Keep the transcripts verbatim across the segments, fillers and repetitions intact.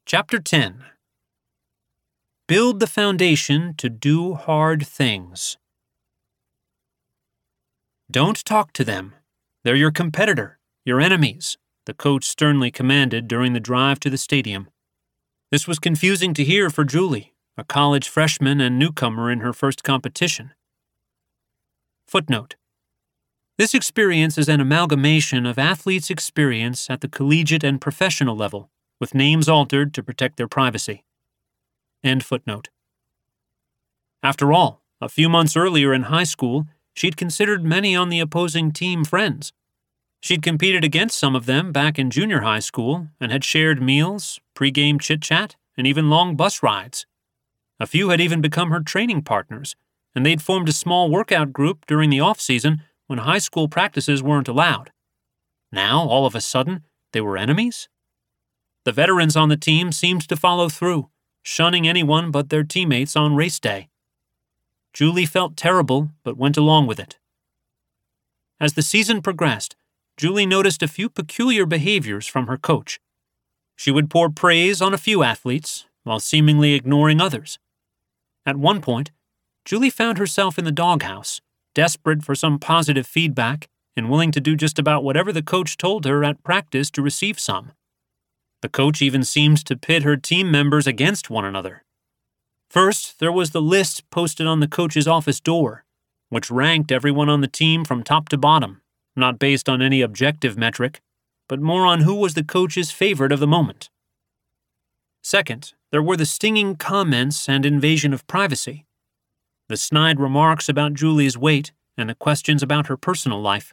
Chapter ten. Build the foundation to do hard things. Don't talk to them. They're your competitor, your enemies, the coach sternly commanded during the drive to the stadium. This was confusing to hear for Julie, a college freshman and newcomer in her first competition. Footnote. This experience is an amalgamation of athletes' experience at the collegiate and professional level, with names altered to protect their privacy. End footnote. After all, a few months earlier in high school, she'd considered many on the opposing team friends. She'd competed against some of them back in junior high school and had shared meals, pregame chit-chat, and even long bus rides. A few had even become her training partners, and they'd formed a small workout group during the off-season when high school practices weren't allowed. Now, all of a sudden, they were enemies? The veterans on the team seemed to follow through, shunning anyone but their teammates on race day. Julie felt terrible, but went along with it. As the season progressed, Julie noticed a few peculiar behaviors from her coach. She would pour praise on a few athletes, while seemingly ignoring others. At one point, Julie found herself in the doghouse, desperate for some positive feedback and willing to do just about whatever the coach told her at practice to receive some. The coach even seemed to pit her team members against one another. First, there was the list posted on the coach's office door, which ranked everyone on the team from top to bottom, not based on any objective metric, but more on who was the coach's favorite of the moment. Second, there were the stinging comments and invasion of privacy. The snide remarks about Julie's weight and the questions about her personal life.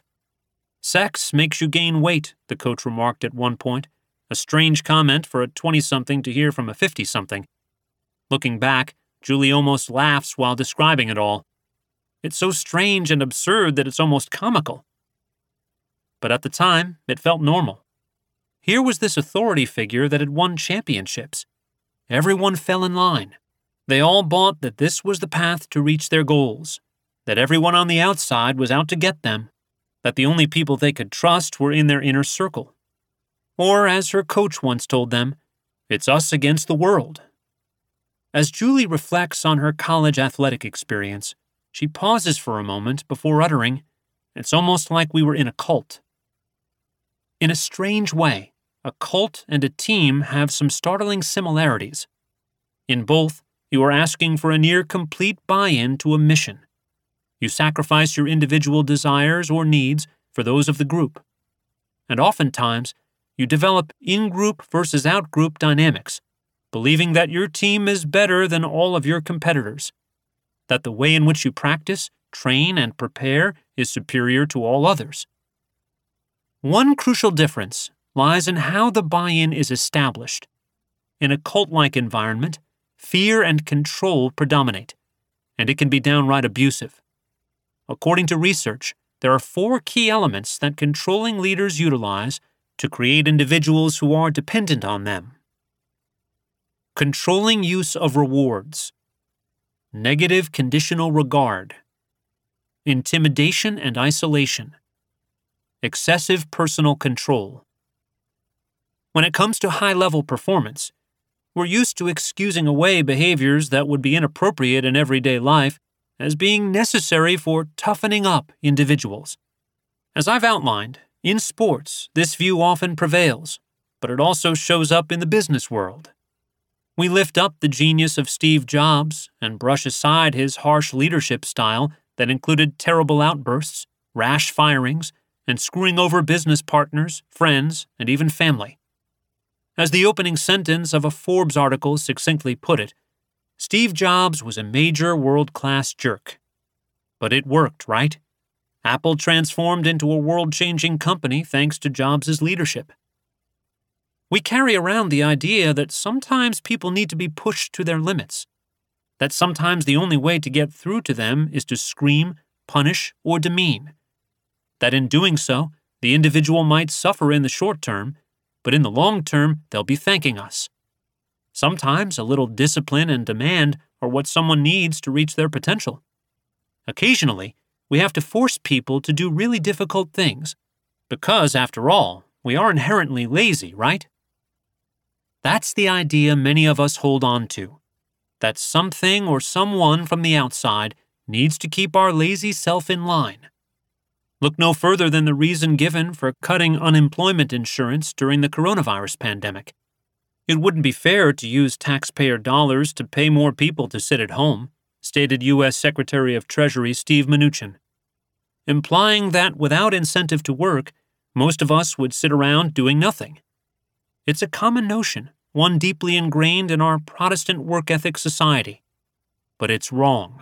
Sex makes you gain weight, the coach remarked at one point, a strange comment for a twenty-something to hear from a fifty-something. Looking back, Julie almost laughs while describing it all. It's so strange and absurd that it's almost comical. But at the time, it felt normal. Here was this authority figure that had won championships. Everyone fell in line. They all bought that this was the path to reach their goals, that everyone on the outside was out to get them, that the only people they could trust were in their inner circle. Or, as her coach once told them, it's us against the world. As Julie reflects on her college athletic experience, she pauses for a moment before uttering, "It's almost like we were in a cult." In a strange way, a cult and a team have some startling similarities. In both, you are asking for a near-complete buy-in to a mission. You sacrifice your individual desires or needs for those of the group. And oftentimes, you develop in-group versus out-group dynamics, believing that your team is better than all of your competitors, that the way in which you practice, train, and prepare is superior to all others. One crucial difference lies in how the buy-in is established. In a cult-like environment, fear and control predominate, and it can be downright abusive. According to research, there are four key elements that controlling leaders utilize to create individuals who are dependent on them. Controlling use of rewards. Negative conditional regard. Intimidation and isolation. Excessive personal control. When it comes to high-level performance, we're used to excusing away behaviors that would be inappropriate in everyday life as being necessary for toughening up individuals. As I've outlined, in sports, this view often prevails, but it also shows up in the business world. We lift up the genius of Steve Jobs and brush aside his harsh leadership style that included terrible outbursts, rash firings, and screwing over business partners, friends, and even family. As the opening sentence of a Forbes article succinctly put it, Steve Jobs was a major world-class jerk. But it worked, right? Apple transformed into a world-changing company thanks to Jobs' leadership. We carry around the idea that sometimes people need to be pushed to their limits, that sometimes the only way to get through to them is to scream, punish, or demean, that in doing so, the individual might suffer in the short term, but in the long term, they'll be thanking us. Sometimes a little discipline and demand are what someone needs to reach their potential. Occasionally, we have to force people to do really difficult things, because, after all, we are inherently lazy, right? That's the idea many of us hold on to, that something or someone from the outside needs to keep our lazy self in line. Look no further than the reason given for cutting unemployment insurance during the coronavirus pandemic. It wouldn't be fair to use taxpayer dollars to pay more people to sit at home, stated U S Secretary of Treasury Steve Mnuchin, implying that without incentive to work, most of us would sit around doing nothing. It's a common notion, one deeply ingrained in our Protestant work ethic society. But it's wrong.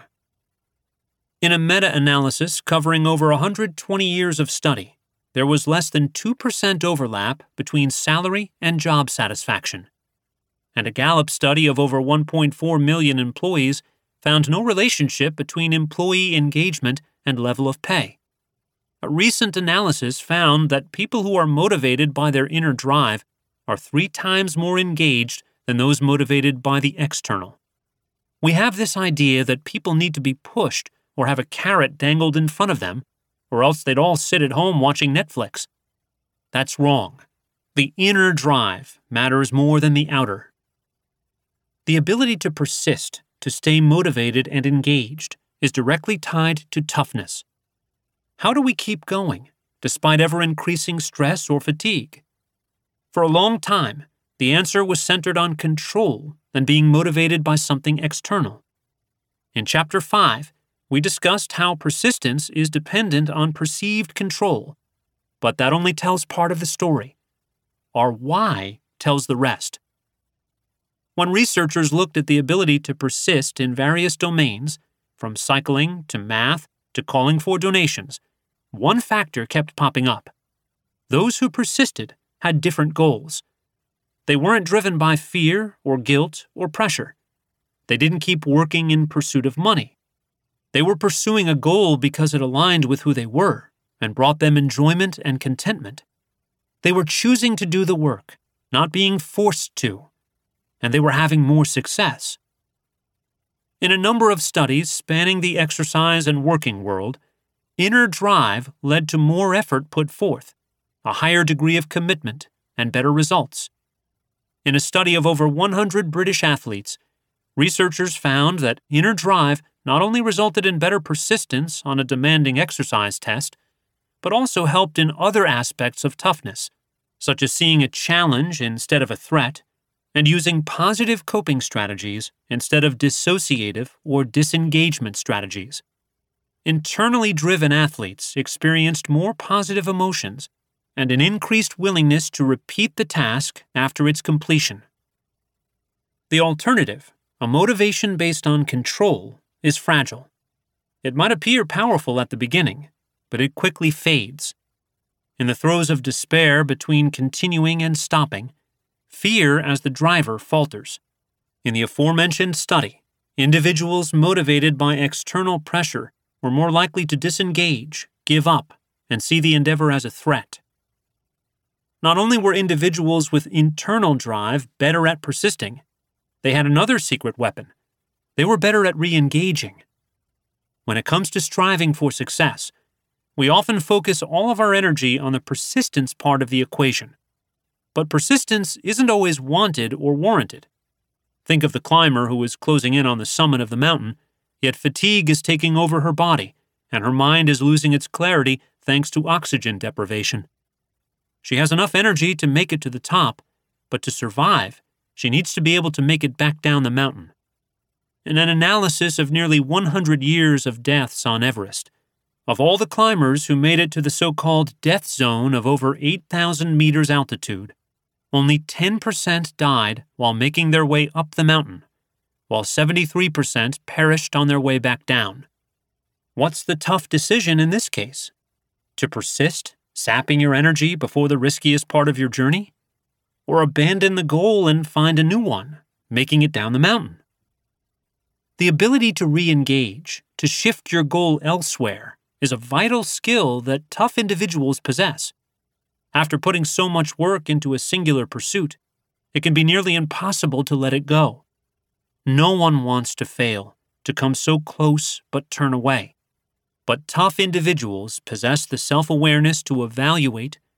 In a meta-analysis covering over one hundred twenty years of study, there was less than two percent overlap between salary and job satisfaction. And a Gallup study of over one point four million employees found no relationship between employee engagement and level of pay. A recent analysis found that people who are motivated by their inner drive are three times more engaged than those motivated by the external. We have this idea that people need to be pushed or have a carrot dangled in front of them, or else they'd all sit at home watching Netflix. That's wrong. The inner drive matters more than the outer. The ability to persist, to stay motivated and engaged, is directly tied to toughness. How do we keep going, despite ever-increasing stress or fatigue? For a long time, the answer was centered on control than being motivated by something external. In Chapter five, we discussed how persistence is dependent on perceived control, but that only tells part of the story. Our why tells the rest. When researchers looked at the ability to persist in various domains, from cycling to math to calling for donations, one factor kept popping up. Those who persisted had different goals. They weren't driven by fear or guilt or pressure. They didn't keep working in pursuit of money. They were pursuing a goal because it aligned with who they were and brought them enjoyment and contentment. They were choosing to do the work, not being forced to, and they were having more success. In a number of studies spanning the exercise and working world, inner drive led to more effort put forth, a higher degree of commitment, and better results. In a study of over one hundred British athletes, researchers found that inner drive not only resulted in better persistence on a demanding exercise test, but also helped in other aspects of toughness, such as seeing a challenge instead of a threat, and using positive coping strategies instead of dissociative or disengagement strategies. Internally driven athletes experienced more positive emotions and an increased willingness to repeat the task after its completion. The alternative, a motivation based on control, is fragile. It might appear powerful at the beginning, but it quickly fades. In the throes of despair between continuing and stopping, fear as the driver falters. In the aforementioned study, individuals motivated by external pressure were more likely to disengage, give up, and see the endeavor as a threat. Not only were individuals with internal drive better at persisting, they had another secret weapon. They were better at re-engaging. When it comes to striving for success, we often focus all of our energy on the persistence part of the equation. But persistence isn't always wanted or warranted. Think of the climber who is closing in on the summit of the mountain, yet fatigue is taking over her body, and her mind is losing its clarity thanks to oxygen deprivation. She has enough energy to make it to the top, but to survive, she needs to be able to make it back down the mountain. In an analysis of nearly one hundred years of deaths on Everest, of all the climbers who made it to the so-called death zone of over eight thousand meters altitude, only ten percent died while making their way up the mountain, while seventy-three percent perished on their way back down. What's the tough decision in this case? To persist, sapping your energy before the riskiest part of your journey? Or abandon the goal and find a new one, making it down the mountain? The ability to re-engage, to shift your goal elsewhere, is a vital skill that tough individuals possess. After putting so much work into a singular pursuit, it can be nearly impossible to let it go. No one wants to fail, to come so close but turn away. But tough individuals possess the self-awareness to evaluate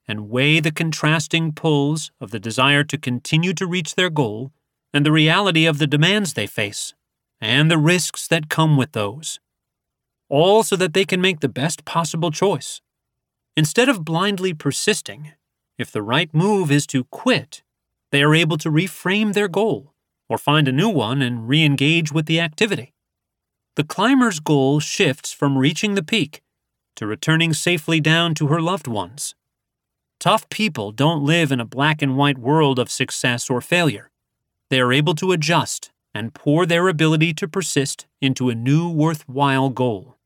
and weigh the contrasting pulls of the desire to continue to reach their goal and the reality of the demands they face and the risks that come with those, all so that they can make the best possible choice. Instead of blindly persisting, if the right move is to quit, they are able to reframe their goal or find a new one and re-engage with the activity. The climber's goal shifts from reaching the peak to returning safely down to her loved ones. Tough people don't live in a black and white world of success or failure. They are able to adjust and pour their ability to persist into a new worthwhile goal.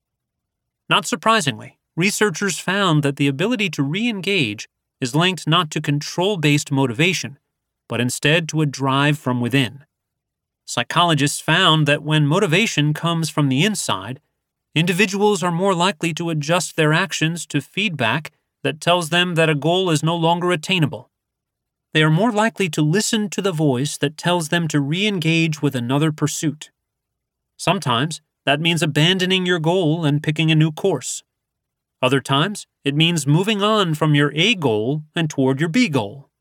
Not surprisingly, researchers found that the ability to re-engage is linked not to control-based motivation, but instead to a drive from within. Psychologists found that when motivation comes from the inside, individuals are more likely to adjust their actions to feedback that tells them that a goal is no longer attainable. They are more likely to listen to the voice that tells them to re-engage with another pursuit. Sometimes that means abandoning your goal and picking a new course. Other times, it means moving on from your A goal and toward your B goal.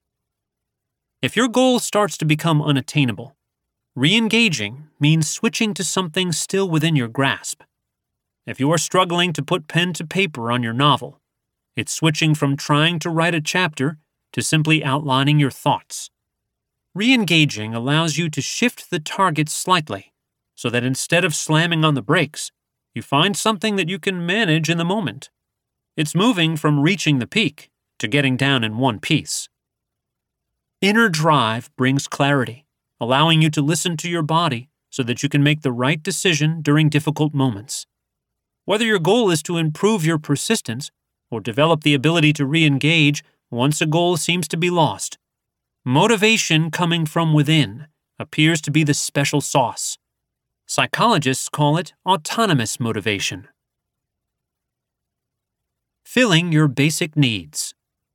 If your goal starts to become unattainable, re-engaging means switching to something still within your grasp. If you are struggling to put pen to paper on your novel, it's switching from trying to write a chapter to simply outlining your thoughts. Re-engaging allows you to shift the target slightly so that instead of slamming on the brakes, you find something that you can manage in the moment. It's moving from reaching the peak to getting down in one piece. Inner drive brings clarity, allowing you to listen to your body so that you can make the right decision during difficult moments. Whether your goal is to improve your persistence or develop the ability to re-engage once a goal seems to be lost, motivation coming from within appears to be the special sauce. Psychologists call it autonomous motivation. Filling your basic needs.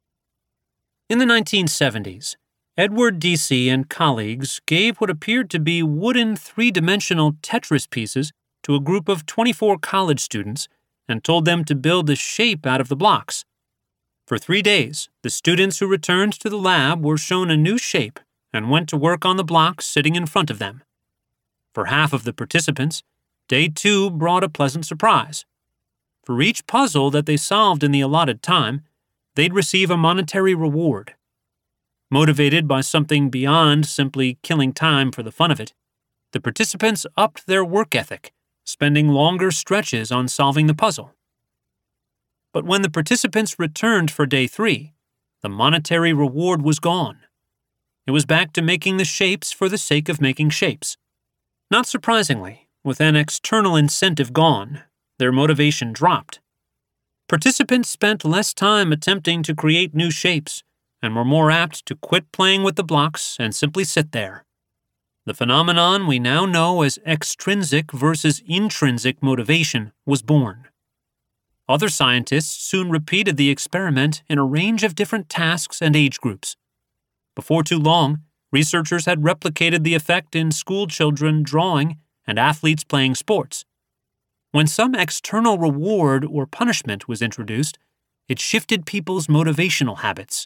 In the nineteen seventies, Edward Deci and colleagues gave what appeared to be wooden three-dimensional Tetris pieces to a group of twenty-four college students and told them to build a shape out of the blocks. For three days, the students who returned to the lab were shown a new shape and went to work on the blocks sitting in front of them. For half of the participants, day two brought a pleasant surprise. For each puzzle that they solved in the allotted time, they'd receive a monetary reward. Motivated by something beyond simply killing time for the fun of it, the participants upped their work ethic, spending longer stretches on solving the puzzle. But when the participants returned for day three, the monetary reward was gone. It was back to making the shapes for the sake of making shapes. Not surprisingly, with an external incentive gone, their motivation dropped. Participants spent less time attempting to create new shapes and were more apt to quit playing with the blocks and simply sit there. The phenomenon we now know as extrinsic versus intrinsic motivation was born. Other scientists soon repeated the experiment in a range of different tasks and age groups. Before too long, researchers had replicated the effect in school children drawing and athletes playing sports. When some external reward or punishment was introduced, it shifted people's motivational habits.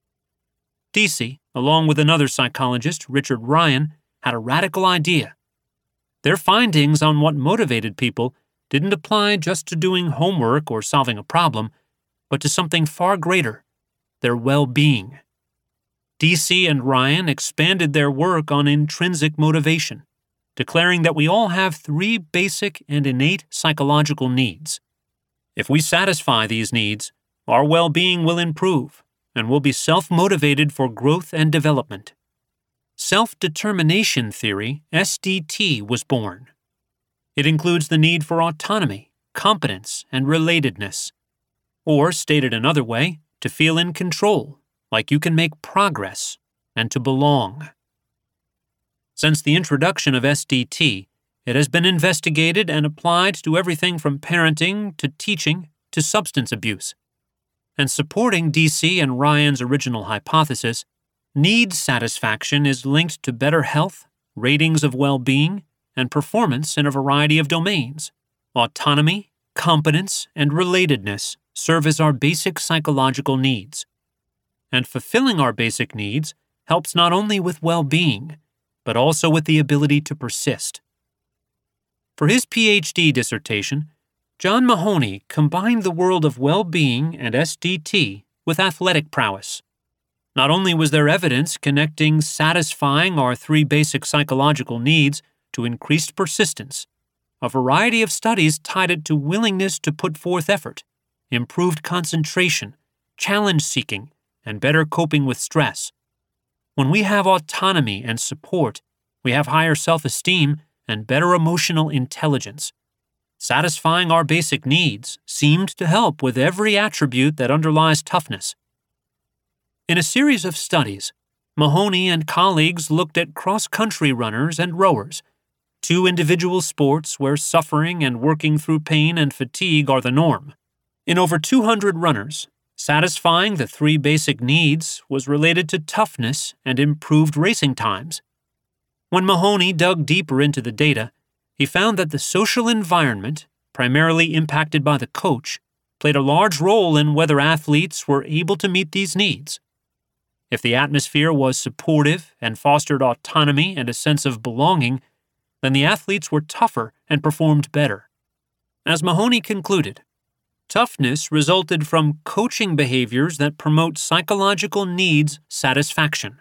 Deci, along with another psychologist, Richard Ryan, had a radical idea. Their findings on what motivated people didn't apply just to doing homework or solving a problem, but to something far greater, their well-being. Deci and Ryan expanded their work on intrinsic motivation, declaring that we all have three basic and innate psychological needs. If we satisfy these needs, our well-being will improve and will be self-motivated for growth and development. Self-determination theory, S D T, was born. It includes the need for autonomy, competence, and relatedness. Or, stated another way, to feel in control, like you can make progress, and to belong. Since the introduction of S D T, it has been investigated and applied to everything from parenting to teaching to substance abuse. And supporting Deci and Ryan's original hypothesis, need satisfaction is linked to better health, ratings of well-being, and performance in a variety of domains. Autonomy, competence, and relatedness serve as our basic psychological needs. And fulfilling our basic needs helps not only with well-being, but also with the ability to persist. For his P H D dissertation, John Mahoney combined the world of well-being and S D T with athletic prowess. Not only was there evidence connecting satisfying our three basic psychological needs to increased persistence, a variety of studies tied it to willingness to put forth effort, improved concentration, challenge-seeking, and better coping with stress. When we have autonomy and support, we have higher self-esteem and better emotional intelligence. Satisfying our basic needs seemed to help with every attribute that underlies toughness. In a series of studies, Mahoney and colleagues looked at cross-country runners and rowers, two individual sports where suffering and working through pain and fatigue are the norm. In over two hundred runners, satisfying the three basic needs was related to toughness and improved racing times. When Mahoney dug deeper into the data, he found that the social environment, primarily impacted by the coach, played a large role in whether athletes were able to meet these needs. If the atmosphere was supportive and fostered autonomy and a sense of belonging, then the athletes were tougher and performed better. As Mahoney concluded, toughness resulted from coaching behaviors that promote psychological needs satisfaction.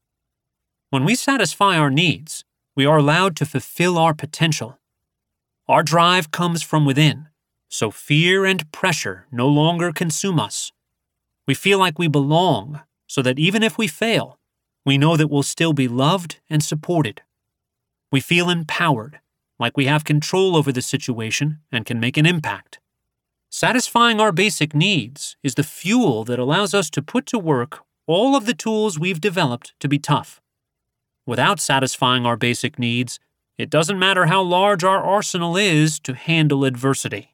When we satisfy our needs, we are allowed to fulfill our potential. Our drive comes from within, so fear and pressure no longer consume us. We feel like we belong, so that even if we fail, we know that we'll still be loved and supported. We feel empowered, like we have control over the situation and can make an impact. Satisfying our basic needs is the fuel that allows us to put to work all of the tools we've developed to be tough. Without satisfying our basic needs, it doesn't matter how large our arsenal is to handle adversity.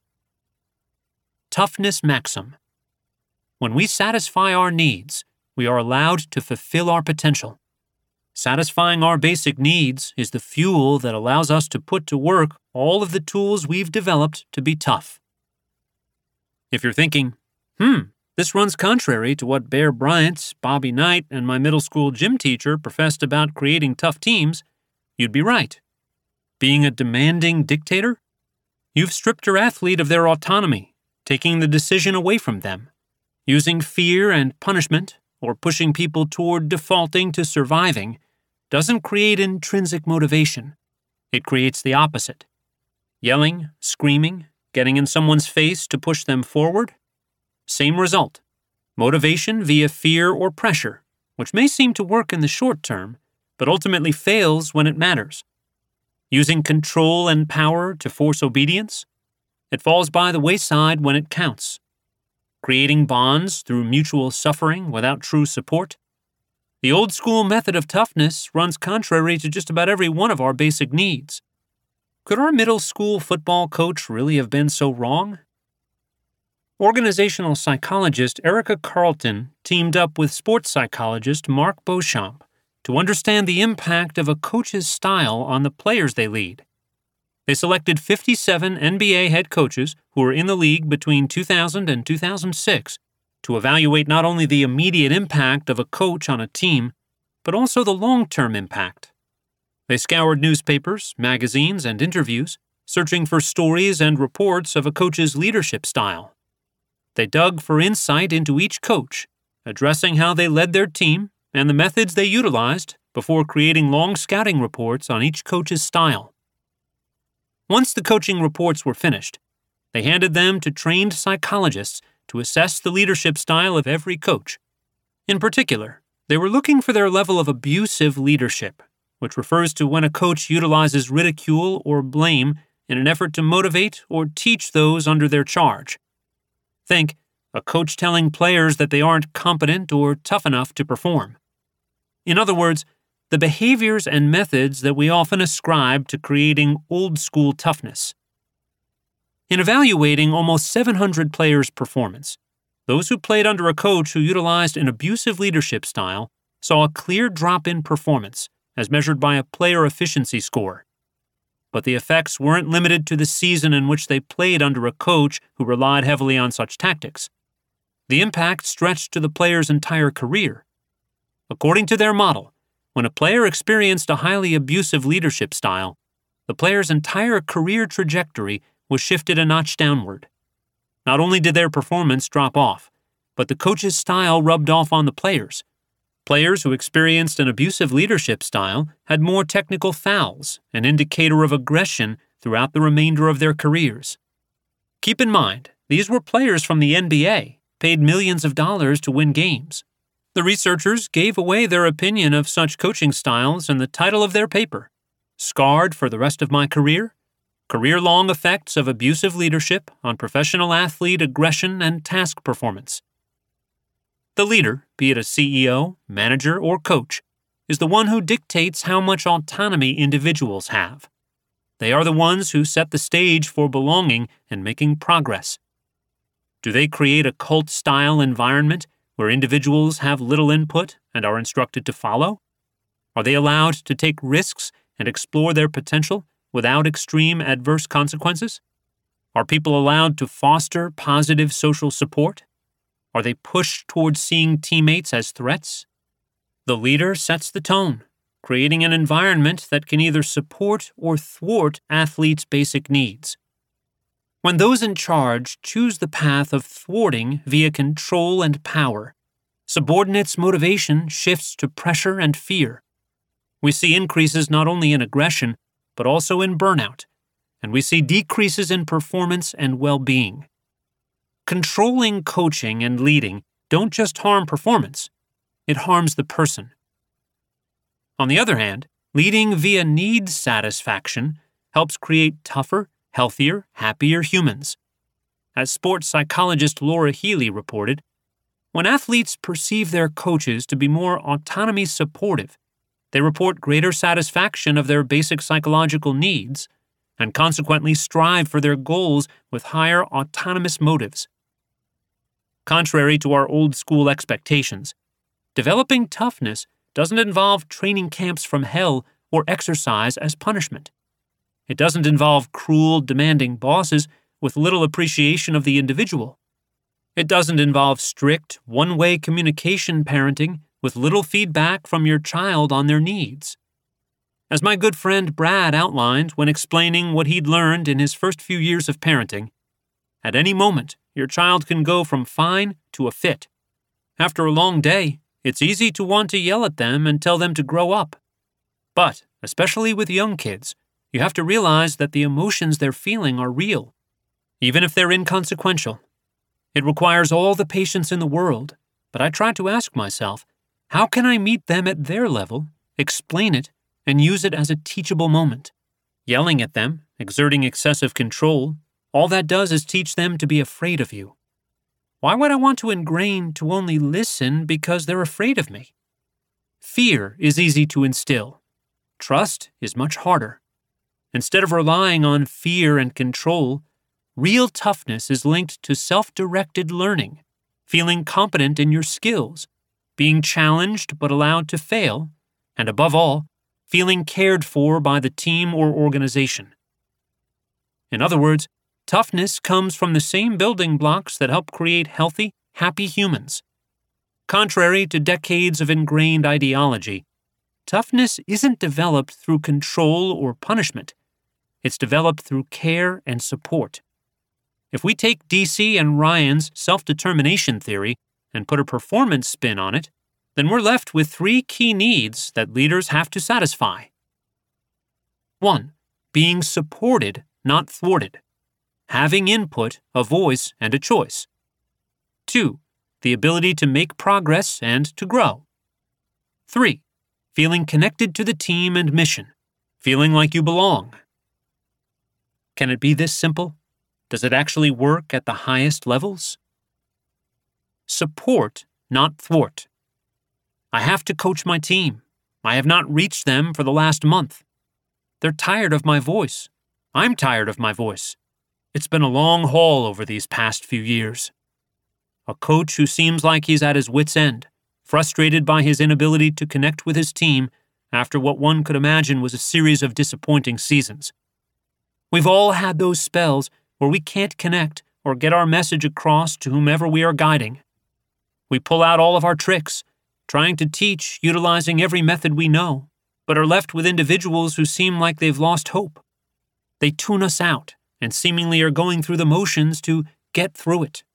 Toughness maxim. When we satisfy our needs, we are allowed to fulfill our potential. Satisfying our basic needs is the fuel that allows us to put to work all of the tools we've developed to be tough. If you're thinking, hmm, this runs contrary to what Bear Bryant, Bobby Knight, and my middle school gym teacher professed about creating tough teams, you'd be right. Being a demanding dictator? You've stripped your athlete of their autonomy, taking the decision away from them. Using fear and punishment, or pushing people toward defaulting to surviving, doesn't create intrinsic motivation. It creates the opposite. Yelling, screaming, getting in someone's face to push them forward? Same result. Motivation via fear or pressure, which may seem to work in the short term, but ultimately fails when it matters. Using control and power to force obedience? It falls by the wayside when it counts. Creating bonds through mutual suffering without true support? The old-school method of toughness runs contrary to just about every one of our basic needs. Could our middle school football coach really have been so wrong? Organizational psychologist Erica Carlton teamed up with sports psychologist Mark Beauchamp to understand the impact of a coach's style on the players they lead. They selected fifty-seven N B A head coaches who were in the league between two thousand and two thousand six to evaluate not only the immediate impact of a coach on a team, but also the long-term impact. They scoured newspapers, magazines, and interviews, searching for stories and reports of a coach's leadership style. They dug for insight into each coach, addressing how they led their team and the methods they utilized before creating long scouting reports on each coach's style. Once the coaching reports were finished, they handed them to trained psychologists to assess the leadership style of every coach. In particular, they were looking for their level of abusive leadership, which refers to when a coach utilizes ridicule or blame in an effort to motivate or teach those under their charge. Think, a coach telling players that they aren't competent or tough enough to perform. In other words, the behaviors and methods that we often ascribe to creating old-school toughness. In evaluating almost seven hundred players' performance, those who played under a coach who utilized an abusive leadership style saw a clear drop in performance, as measured by a player efficiency score. but the effects weren't limited to the season in which they played under a coach who relied heavily on such tactics. The impact stretched to the player's entire career. According to their model, when a player experienced a highly abusive leadership style, the player's entire career trajectory was shifted a notch downward. Not only did their performance drop off, but the coach's style rubbed off on the players. Players who experienced an abusive leadership style had more technical fouls, an indicator of aggression throughout the remainder of their careers. Keep in mind, these were players from the N B A, paid millions of dollars to win games. The researchers gave away their opinion of such coaching styles in the title of their paper, Scarred for the Rest of My Career: Career-Long Effects of Abusive Leadership on Professional Athlete Aggression and Task Performance. The leader, be it a C E O, manager, or coach, is the one who dictates how much autonomy individuals have. They are the ones who set the stage for belonging and making progress. Do they create a cult-style environment where individuals have little input and are instructed to follow? Are they allowed to take risks and explore their potential without extreme adverse consequences? Are people allowed to foster positive social support? Are they pushed towards seeing teammates as threats? The leader sets the tone, creating an environment that can either support or thwart athletes' basic needs. When those in charge choose the path of thwarting via control and power, subordinates' motivation shifts to pressure and fear. We see increases not only in aggression, but also in burnout, and we see decreases in performance and well-being. Controlling coaching and leading don't just harm performance, it harms the person. On the other hand, leading via need satisfaction helps create tougher, healthier, happier humans. As sports psychologist Laura Healy reported, when athletes perceive their coaches to be more autonomy supportive, they report greater satisfaction of their basic psychological needs and consequently strive for their goals with higher autonomous motives. Contrary to our old-school expectations, developing toughness doesn't involve training camps from hell or exercise as punishment. It doesn't involve cruel, demanding bosses with little appreciation of the individual. It doesn't involve strict, one-way communication parenting with little feedback from your child on their needs. As my good friend Brad outlined when explaining what he'd learned in his first few years of parenting, at any moment, your child can go from fine to a fit. After a long day, it's easy to want to yell at them and tell them to grow up. But, especially with young kids, you have to realize that the emotions they're feeling are real, even if they're inconsequential. It requires all the patience in the world, but I try to ask myself, how can I meet them at their level, explain it, and use it as a teachable moment? Yelling at them, exerting excessive control, all that does is teach them to be afraid of you. Why would I want to ingrain to only listen because they're afraid of me? Fear is easy to instill. Trust is much harder. Instead of relying on fear and control, real toughness is linked to self-directed learning, feeling competent in your skills, being challenged but allowed to fail, and above all, feeling cared for by the team or organization. In other words, toughness comes from the same building blocks that help create healthy, happy humans. Contrary to decades of ingrained ideology, toughness isn't developed through control or punishment. It's developed through care and support. If we take D C and Ryan's self-determination theory and put a performance spin on it, then we're left with three key needs that leaders have to satisfy. One, being supported, not thwarted. Having input, a voice, and a choice. Two, the ability to make progress and to grow. Three, feeling connected to the team and mission, feeling like you belong. Can it be this simple? Does it actually work at the highest levels? Support, not thwart. I have to coach my team. I have not reached them for the last month. They're tired of my voice. I'm tired of my voice. It's been a long haul over these past few years. A coach who seems like he's at his wit's end, frustrated by his inability to connect with his team after what one could imagine was a series of disappointing seasons. We've all had those spells where we can't connect or get our message across to whomever we are guiding. We pull out all of our tricks, trying to teach utilizing every method we know, but are left with individuals who seem like they've lost hope. They tune us out and seemingly are going through the motions to get through it.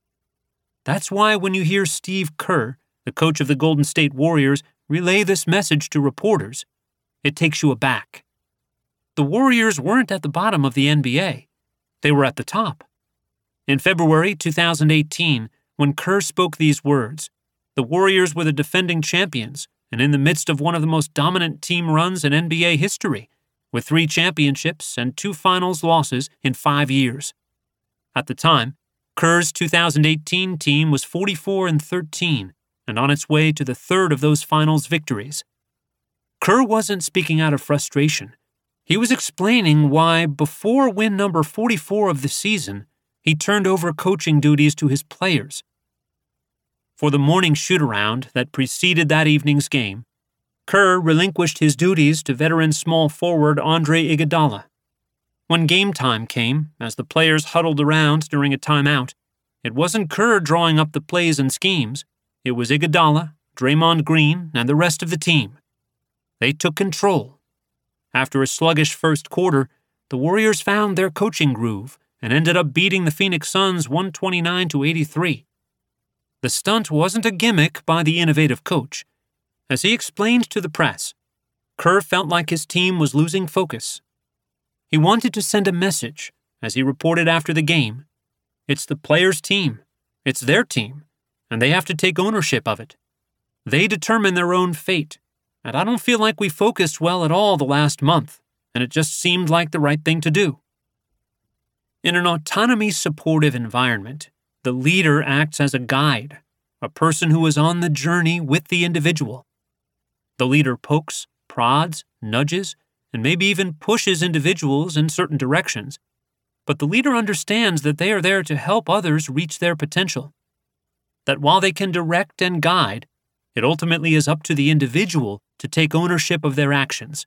That's why when you hear Steve Kerr, the coach of the Golden State Warriors, relay this message to reporters, it takes you aback. The Warriors weren't at the bottom of the N B A. They were at the top. In February two thousand eighteen, when Kerr spoke these words, the Warriors were the defending champions and in the midst of one of the most dominant team runs in N B A history, with three championships and two finals losses in five years. At the time, Kerr's two thousand eighteen team was forty-four and thirteen and on its way to the third of those finals victories. Kerr wasn't speaking out of frustration. He was explaining why, before win number forty-four of the season, he turned over coaching duties to his players. For the morning shoot-around that preceded that evening's game, Kerr relinquished his duties to veteran small forward Andre Iguodala. When game time came, as the players huddled around during a timeout, it wasn't Kerr drawing up the plays and schemes. It was Iguodala, Draymond Green, and the rest of the team. They took control. After a sluggish first quarter, the Warriors found their coaching groove and ended up beating the Phoenix Suns one twenty-nine to eighty-three. The stunt wasn't a gimmick by the innovative coach. As he explained to the press, Kerr felt like his team was losing focus. He wanted to send a message, as he reported after the game. It's the players' team. It's their team, and they have to take ownership of it. They determine their own fate, and I don't feel like we focused well at all the last month, and it just seemed like the right thing to do. In an autonomy-supportive environment, the leader acts as a guide, a person who is on the journey with the individual. The leader pokes, prods, nudges, and maybe even pushes individuals in certain directions, but the leader understands that they are there to help others reach their potential. That while they can direct and guide, it ultimately is up to the individual to take ownership of their actions.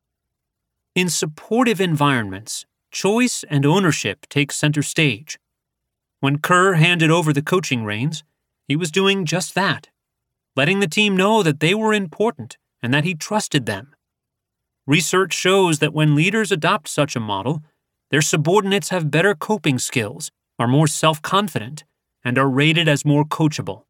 In supportive environments, choice and ownership take center stage. When Kerr handed over the coaching reins, he was doing just that, letting the team know that they were important and that he trusted them. Research shows that when leaders adopt such a model, their subordinates have better coping skills, are more self-confident, and are rated as more coachable.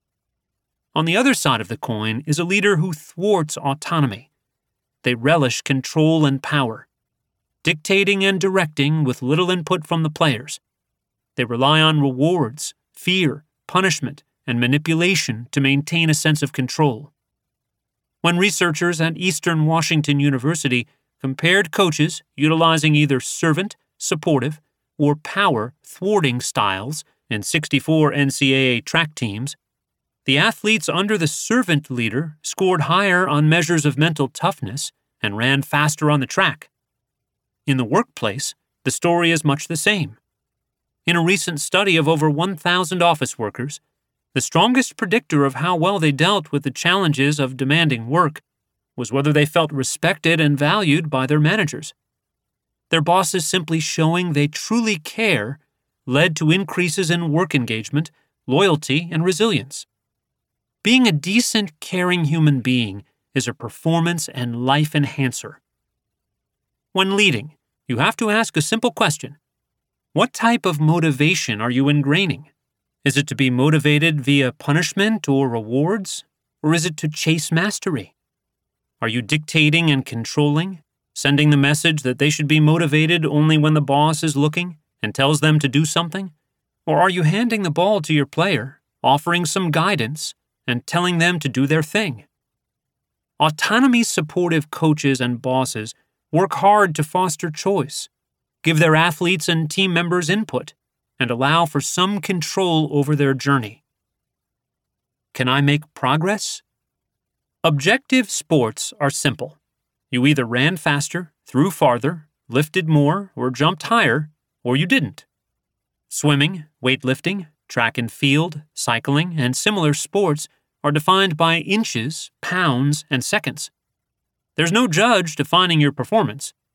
On the other side of the coin is a leader who thwarts autonomy. They relish control and power, dictating and directing with little input from the players. They rely on rewards, fear, punishment, and manipulation to maintain a sense of control. When researchers at Eastern Washington University compared coaches utilizing either servant, supportive, or power thwarting styles in sixty-four N C double A track teams, the athletes under the servant leader scored higher on measures of mental toughness and ran faster on the track. In the workplace, the story is much the same. In a recent study of over one thousand office workers, the strongest predictor of how well they dealt with the challenges of demanding work was whether they felt respected and valued by their managers. Their bosses simply showing they truly care led to increases in work engagement, loyalty, and resilience. Being a decent, caring human being is a performance and life enhancer. When leading, you have to ask a simple question. What type of motivation are you ingraining? Is it to be motivated via punishment or rewards, or is it to chase mastery? Are you dictating and controlling, sending the message that they should be motivated only when the boss is looking and tells them to do something? Or are you handing the ball to your player, offering some guidance, and telling them to do their thing? Autonomy-supportive coaches and bosses work hard to foster choice, give their athletes and team members input, and allow for some control over their journey. Can I make progress? Objective sports are simple. You either ran faster, threw farther, lifted more, or jumped higher, or you didn't. Swimming, weightlifting, track and field, cycling, and similar sports are defined by inches, pounds, and seconds. There's no judge defining your performance.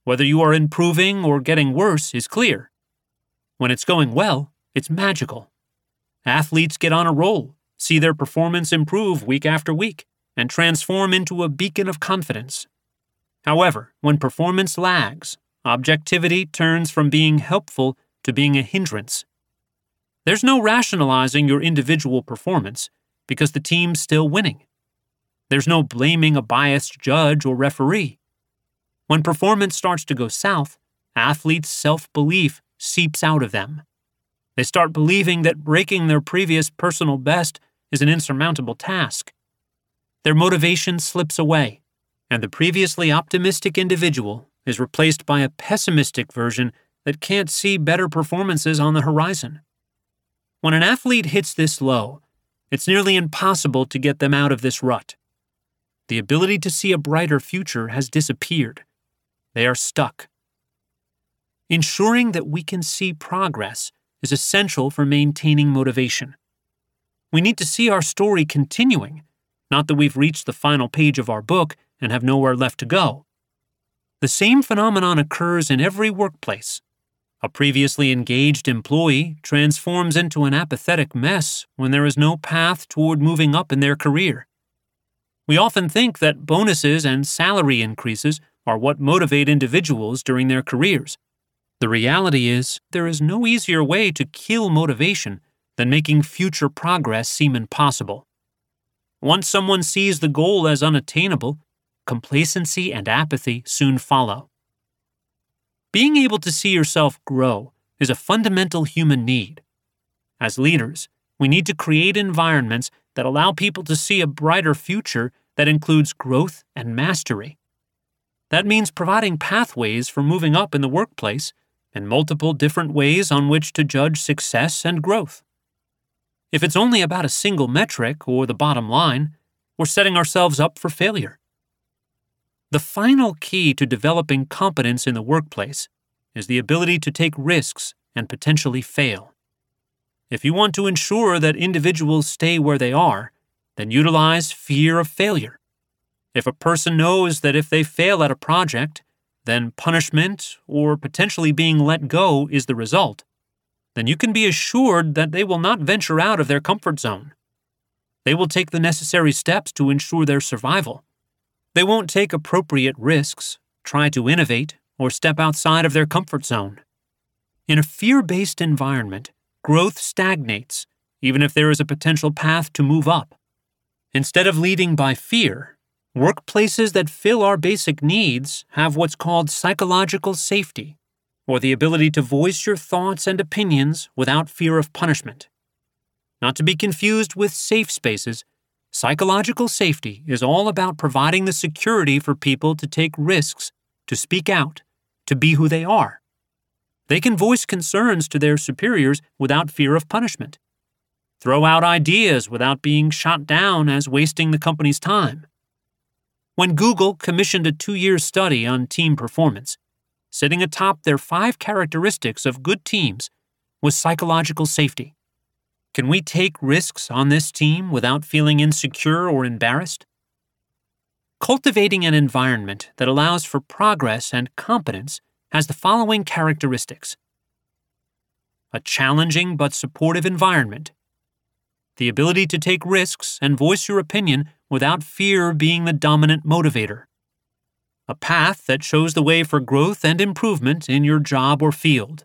Whether you are improving or getting worse is clear. When it's going well, it's magical. Athletes get on a roll, see their performance improve week after week, and transform into a beacon of confidence. However, when performance lags, objectivity turns from being helpful to being a hindrance. There's no rationalizing your individual performance because the team's still winning. There's no blaming a biased judge or referee. When performance starts to go south, athletes' self-belief seeps out of them. They start believing that breaking their previous personal best is an insurmountable task. Their motivation slips away, and the previously optimistic individual is replaced by a pessimistic version that can't see better performances on the horizon. When an athlete hits this low, it's nearly impossible to get them out of this rut. The ability to see a brighter future has disappeared. They are stuck. Ensuring that we can see progress is essential for maintaining motivation. We need to see our story continuing, not that we've reached the final page of our book and have nowhere left to go. The same phenomenon occurs in every workplace. A previously engaged employee transforms into an apathetic mess when there is no path toward moving up in their career. We often think that bonuses and salary increases are what motivate individuals during their careers. The reality is, there is no easier way to kill motivation than making future progress seem impossible. Once someone sees the goal as unattainable, complacency and apathy soon follow. Being able to see yourself grow is a fundamental human need. As leaders, we need to create environments that allow people to see a brighter future that includes growth and mastery. That means providing pathways for moving up in the workplace and multiple different ways on which to judge success and growth. If it's only about a single metric or the bottom line, we're setting ourselves up for failure. The final key to developing competence in the workplace is the ability to take risks and potentially fail. If you want to ensure that individuals stay where they are, then utilize fear of failure. If a person knows that if they fail at a project, then punishment or potentially being let go is the result, then you can be assured that they will not venture out of their comfort zone. They will take the necessary steps to ensure their survival. They won't take appropriate risks, try to innovate, or step outside of their comfort zone. In a fear-based environment, growth stagnates, even if there is a potential path to move up. Instead of leading by fear, workplaces that fill our basic needs have what's called psychological safety, or the ability to voice your thoughts and opinions without fear of punishment. Not to be confused with safe spaces, psychological safety is all about providing the security for people to take risks, to speak out, to be who they are. They can voice concerns to their superiors without fear of punishment. Throw out ideas without being shot down as wasting the company's time. When Google commissioned a two-year study on team performance, sitting atop their five characteristics of good teams was psychological safety. Can we take risks on this team without feeling insecure or embarrassed? Cultivating an environment that allows for progress and competence has the following characteristics: a challenging but supportive environment, the ability to take risks and voice your opinion without fear being the dominant motivator, a path that shows the way for growth and improvement in your job or field,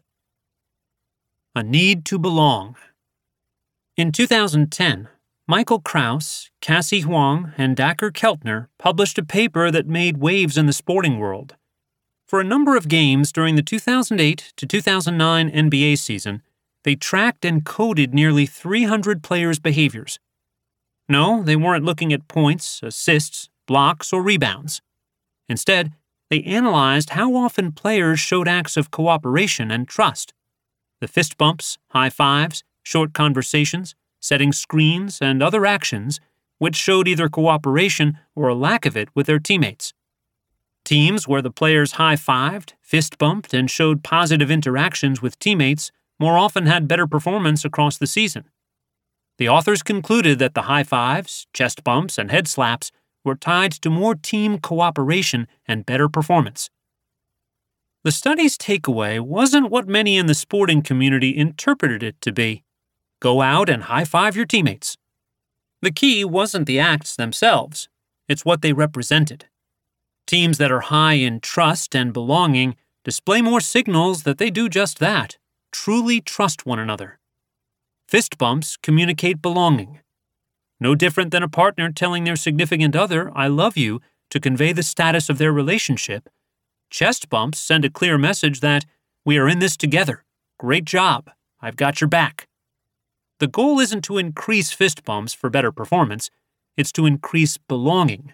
a need to belong. In two thousand ten, Michael Krause, Cassie Huang, and Dacher Keltner published a paper that made waves in the sporting world. For a number of games during the two thousand eight to two thousand nine N B A season, they tracked and coded nearly three hundred players' behaviors. No, they weren't looking at points, assists, blocks, or rebounds. Instead, they analyzed how often players showed acts of cooperation and trust. The fist bumps, high fives, short conversations, setting screens, and other actions which showed either cooperation or a lack of it with their teammates. Teams where the players high-fived, fist-bumped, and showed positive interactions with teammates more often had better performance across the season. The authors concluded that the high-fives, chest bumps, and head slaps were tied to more team cooperation and better performance. The study's takeaway wasn't what many in the sporting community interpreted it to be. Go out and high-five your teammates. The key wasn't the acts themselves, it's what they represented. Teams that are high in trust and belonging display more signals that they do just that, truly trust one another. Fist bumps communicate belonging. No different than a partner telling their significant other, "I love you," to convey the status of their relationship. Chest bumps send a clear message that, "We are in this together. Great job. I've got your back." The goal isn't to increase fist bumps for better performance, it's to increase belonging.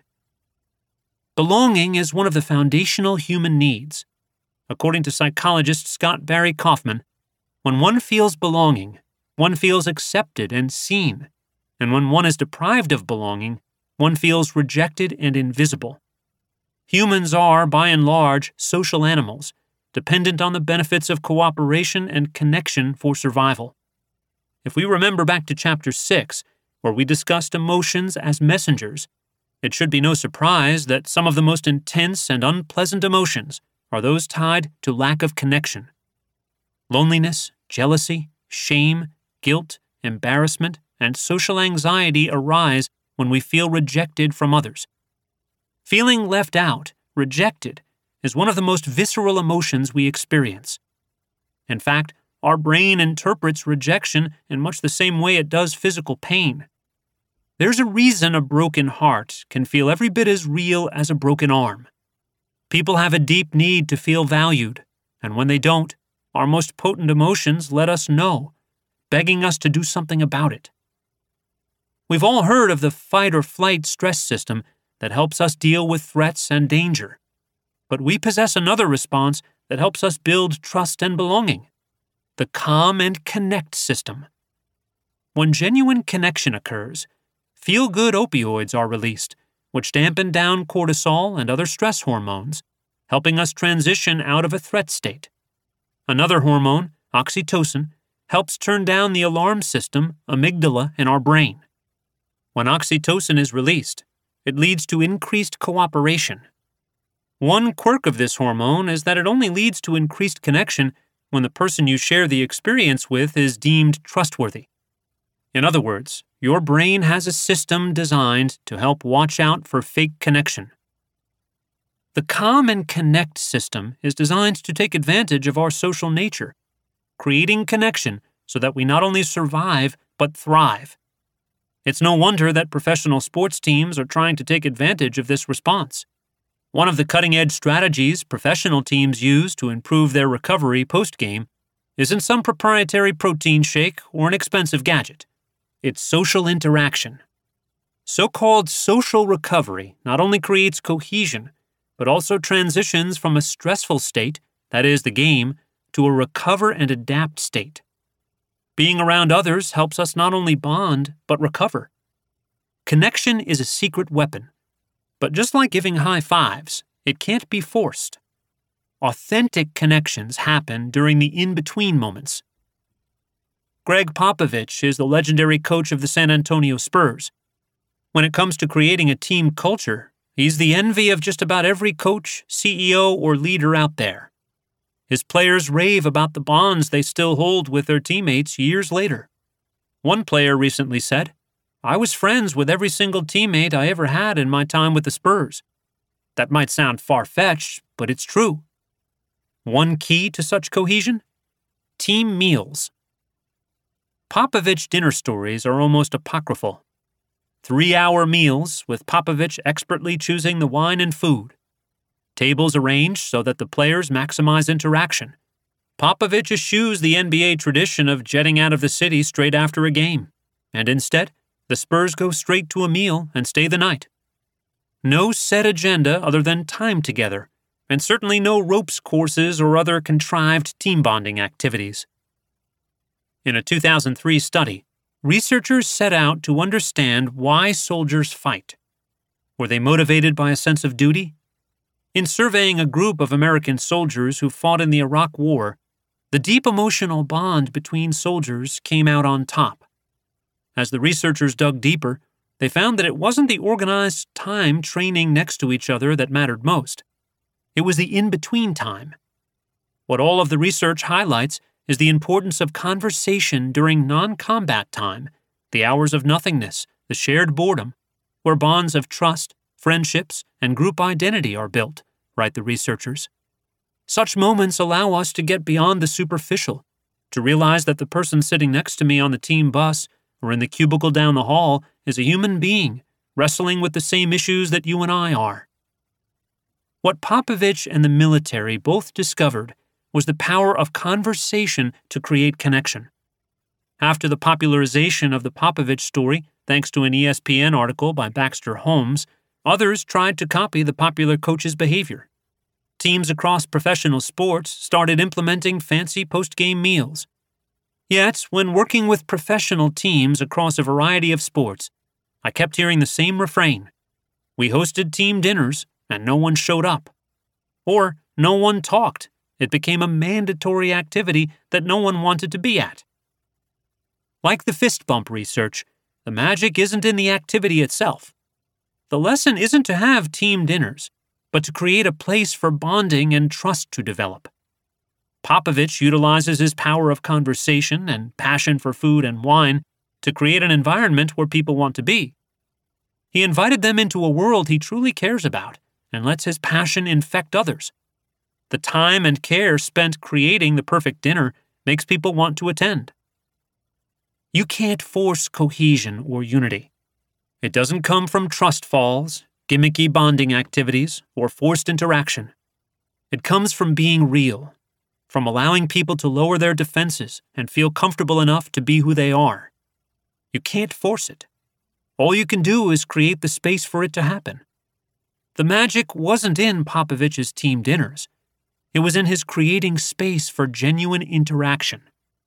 Belonging is one of the foundational human needs. According to psychologist Scott Barry Kaufman, when one feels belonging, one feels accepted and seen, and when one is deprived of belonging, one feels rejected and invisible. Humans are, by and large, social animals, dependent on the benefits of cooperation and connection for survival. If we remember back to Chapter six, where we discussed emotions as messengers, it should be no surprise that some of the most intense and unpleasant emotions are those tied to lack of connection. Loneliness, jealousy, shame, guilt, embarrassment, and social anxiety arise when we feel rejected from others. Feeling left out, rejected, is one of the most visceral emotions we experience. In fact, our brain interprets rejection in much the same way it does physical pain. There's a reason a broken heart can feel every bit as real as a broken arm. People have a deep need to feel valued, and when they don't, our most potent emotions let us know, begging us to do something about it. We've all heard of the fight or flight stress system that helps us deal with threats and danger. But we possess another response that helps us build trust and belonging: the calm and connect system. When genuine connection occurs, feel-good opioids are released, which dampen down cortisol and other stress hormones, helping us transition out of a threat state. Another hormone, oxytocin, helps turn down the alarm system, amygdala, in our brain. When oxytocin is released, it leads to increased cooperation. One quirk of this hormone is that it only leads to increased connection when the person you share the experience with is deemed trustworthy. In other words, your brain has a system designed to help watch out for fake connection. The calm and connect system is designed to take advantage of our social nature, creating connection so that we not only survive but thrive. It's no wonder that professional sports teams are trying to take advantage of this response. One of the cutting-edge strategies professional teams use to improve their recovery post-game isn't some proprietary protein shake or an expensive gadget. It's social interaction. So-called social recovery not only creates cohesion, but also transitions from a stressful state, that is the game, to a recover and adapt state. Being around others helps us not only bond, but recover. Connection is a secret weapon. But just like giving high fives, it can't be forced. Authentic connections happen during the in-between moments. Greg Popovich is the legendary coach of the San Antonio Spurs. When it comes to creating a team culture, he's the envy of just about every coach, C E O, or leader out there. His players rave about the bonds they still hold with their teammates years later. One player recently said, "I was friends with every single teammate I ever had in my time with the Spurs." That might sound far-fetched, but it's true. One key to such cohesion? Team meals. Popovich dinner stories are almost apocryphal. Three-hour meals with Popovich expertly choosing the wine and food. Tables arranged so that the players maximize interaction. Popovich eschews the N B A tradition of jetting out of the city straight after a game, and instead, the Spurs go straight to a meal and stay the night. No set agenda other than time together, and certainly no ropes courses or other contrived team bonding activities. In a two thousand three study, researchers set out to understand why soldiers fight. Were they motivated by a sense of duty? In surveying a group of American soldiers who fought in the Iraq War, the deep emotional bond between soldiers came out on top. As the researchers dug deeper, they found that it wasn't the organized time training next to each other that mattered most. It was the in-between time. What all of the research highlights is the importance of conversation during non-combat time, the hours of nothingness, the shared boredom, where bonds of trust, friendships, and group identity are built, write the researchers. Such moments allow us to get beyond the superficial, to realize that the person sitting next to me on the team bus or in the cubicle down the hall is a human being, wrestling with the same issues that you and I are. What Popovich and the military both discovered was the power of conversation to create connection. After the popularization of the Popovich story, thanks to an E S P N article by Baxter Holmes, others tried to copy the popular coach's behavior. Teams across professional sports started implementing fancy post-game meals. Yet, when working with professional teams across a variety of sports, I kept hearing the same refrain. We hosted team dinners, and no one showed up. Or, no one talked. It became a mandatory activity that no one wanted to be at. Like the fist bump research, the magic isn't in the activity itself. The lesson isn't to have team dinners, but to create a place for bonding and trust to develop. Popovich utilizes his power of conversation and passion for food and wine to create an environment where people want to be. He invited them into a world he truly cares about and lets his passion infect others. The time and care spent creating the perfect dinner makes people want to attend. You can't force cohesion or unity. It doesn't come from trust falls, gimmicky bonding activities, or forced interaction. It comes from being real, from allowing people to lower their defenses and feel comfortable enough to be who they are. You can't force it. All you can do is create the space for it to happen. The magic wasn't in Popovich's team dinners. It was in his creating space for genuine interaction.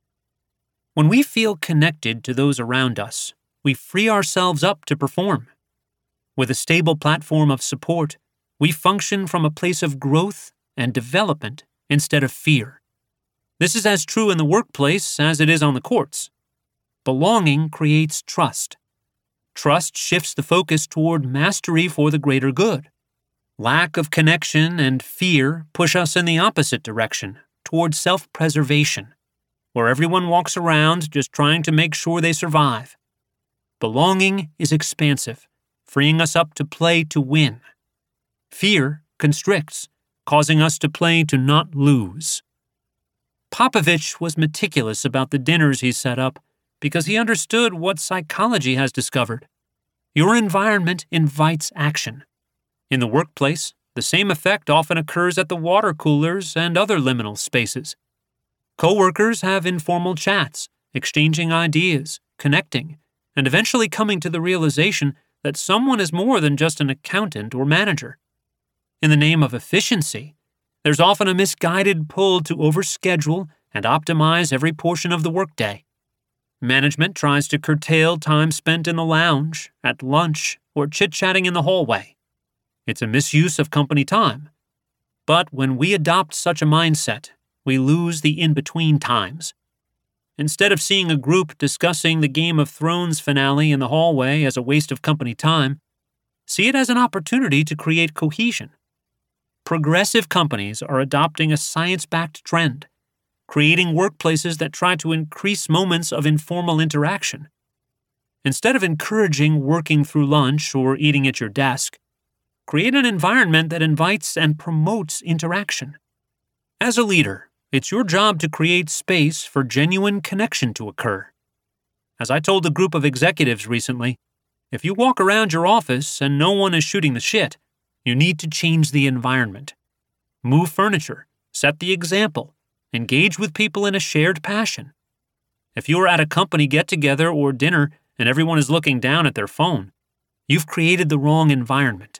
When we feel connected to those around us, we free ourselves up to perform. With a stable platform of support, we function from a place of growth and development instead of fear. This is as true in the workplace as it is on the courts. Belonging creates trust. Trust shifts the focus toward mastery for the greater good. Lack of connection and fear push us in the opposite direction, toward self-preservation, where everyone walks around just trying to make sure they survive. Belonging is expansive, freeing us up to play to win. Fear constricts, causing us to play to not lose. Popovich was meticulous about the dinners he set up because he understood what psychology has discovered. Your environment invites action. In the workplace, the same effect often occurs at the water coolers and other liminal spaces. Coworkers have informal chats, exchanging ideas, connecting, and eventually coming to the realization that someone is more than just an accountant or manager. In the name of efficiency, there's often a misguided pull to overschedule and optimize every portion of the workday. Management tries to curtail time spent in the lounge, at lunch, or chit-chatting in the hallway. It's a misuse of company time. But when we adopt such a mindset, we lose the in-between times. Instead of seeing a group discussing the Game of Thrones finale in the hallway as a waste of company time, see it as an opportunity to create cohesion. Progressive companies are adopting a science-backed trend, creating workplaces that try to increase moments of informal interaction. Instead of encouraging working through lunch or eating at your desk, create an environment that invites and promotes interaction. As a leader, it's your job to create space for genuine connection to occur. As I told a group of executives recently, if you walk around your office and no one is shooting the shit, you need to change the environment. Move furniture, set the example, engage with people in a shared passion. If you're at a company get-together or dinner and everyone is looking down at their phone, you've created the wrong environment.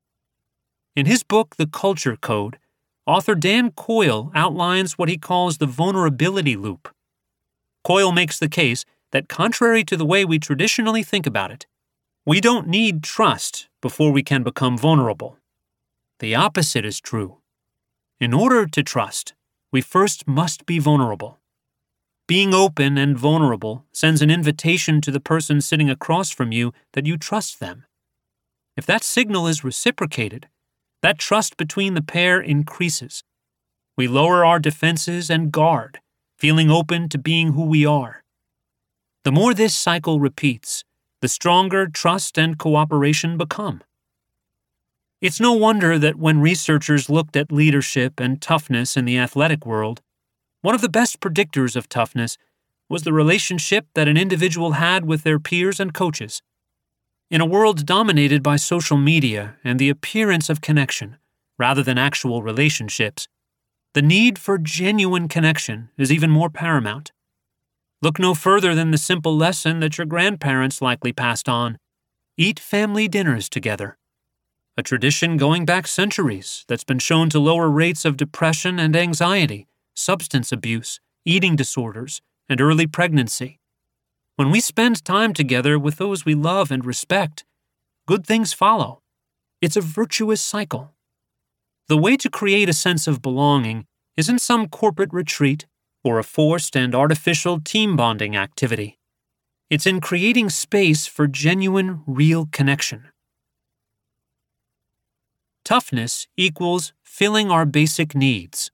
In his book, The Culture Code, author Dan Coyle outlines what he calls the vulnerability loop. Coyle makes the case that contrary to the way we traditionally think about it, we don't need trust before we can become vulnerable. The opposite is true. In order to trust, we first must be vulnerable. Being open and vulnerable sends an invitation to the person sitting across from you that you trust them. If that signal is reciprocated, that trust between the pair increases. We lower our defenses and guard, feeling open to being who we are. The more this cycle repeats, the stronger trust and cooperation become. It's no wonder that when researchers looked at leadership and toughness in the athletic world, one of the best predictors of toughness was the relationship that an individual had with their peers and coaches. In a world dominated by social media and the appearance of connection, rather than actual relationships, the need for genuine connection is even more paramount. Look no further than the simple lesson that your grandparents likely passed on: eat family dinners together. A tradition going back centuries that's been shown to lower rates of depression and anxiety, substance abuse, eating disorders, and early pregnancy. When we spend time together with those we love and respect, good things follow. It's a virtuous cycle. The way to create a sense of belonging isn't some corporate retreat or a forced and artificial team bonding activity. It's in creating space for genuine, real connection. Toughness equals filling our basic needs.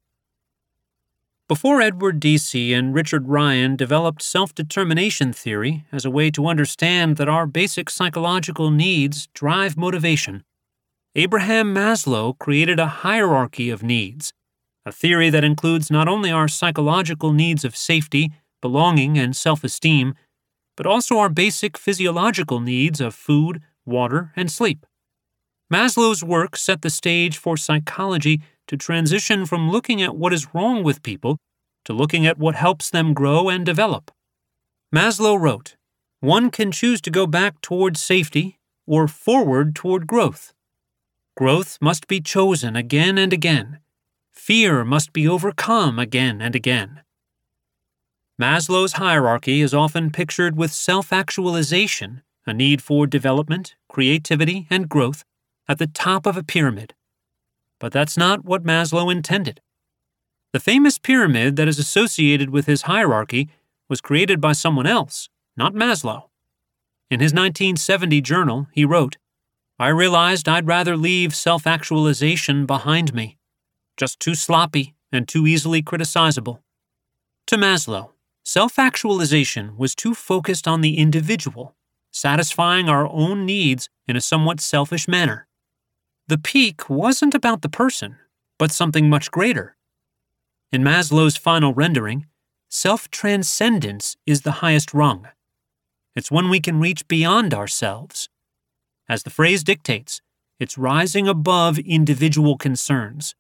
Before Edward Deci and Richard Ryan developed self-determination theory as a way to understand that our basic psychological needs drive motivation, Abraham Maslow created a hierarchy of needs, a theory that includes not only our psychological needs of safety, belonging, and self-esteem, but also our basic physiological needs of food, water, and sleep. Maslow's work set the stage for psychology to transition from looking at what is wrong with people to looking at what helps them grow and develop. Maslow wrote, "One can choose to go back toward safety or forward toward growth. Growth must be chosen again and again. Fear must be overcome again and again." Maslow's hierarchy is often pictured with self-actualization, a need for development, creativity, and growth, at the top of a pyramid. But that's not what Maslow intended. The famous pyramid that is associated with his hierarchy was created by someone else, not Maslow. In his nineteen seventy journal, he wrote, "I realized I'd rather leave self-actualization behind me. Just too sloppy and too easily criticizable." To Maslow, self-actualization was too focused on the individual, satisfying our own needs in a somewhat selfish manner. The peak wasn't about the person, but something much greater. In Maslow's final rendering, self-transcendence is the highest rung. It's when we can reach beyond ourselves. As the phrase dictates, it's rising above individual concerns.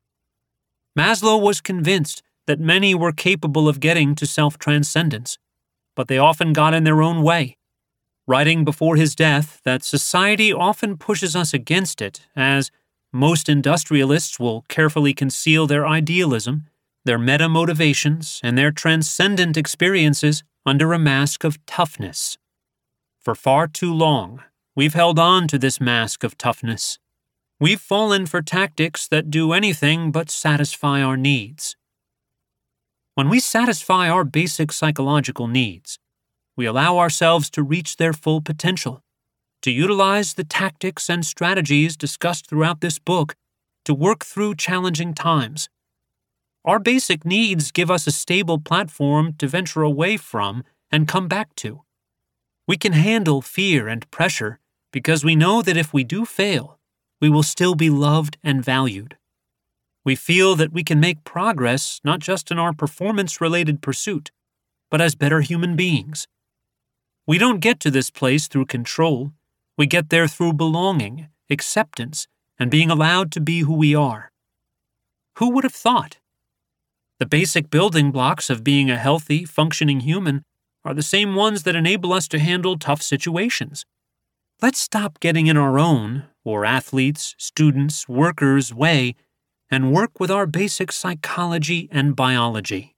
Maslow was convinced that many were capable of getting to self-transcendence, but they often got in their own way, writing before his death that society often pushes us against it, as most industrialists will carefully conceal their idealism, their meta-motivations, and their transcendent experiences under a mask of toughness. For far too long, we've held on to this mask of toughness. We've fallen for tactics that do anything but satisfy our needs. When we satisfy our basic psychological needs, we allow ourselves to reach their full potential, to utilize the tactics and strategies discussed throughout this book to work through challenging times. Our basic needs give us a stable platform to venture away from and come back to. We can handle fear and pressure because we know that if we do fail, we will still be loved and valued. We feel that we can make progress not just in our performance-related pursuit, but as better human beings. We don't get to this place through control. We get there through belonging, acceptance, and being allowed to be who we are. Who would have thought? The basic building blocks of being a healthy, functioning human are the same ones that enable us to handle tough situations. Let's stop getting in our own, or athletes, students, workers' way, and work with our basic psychology and biology.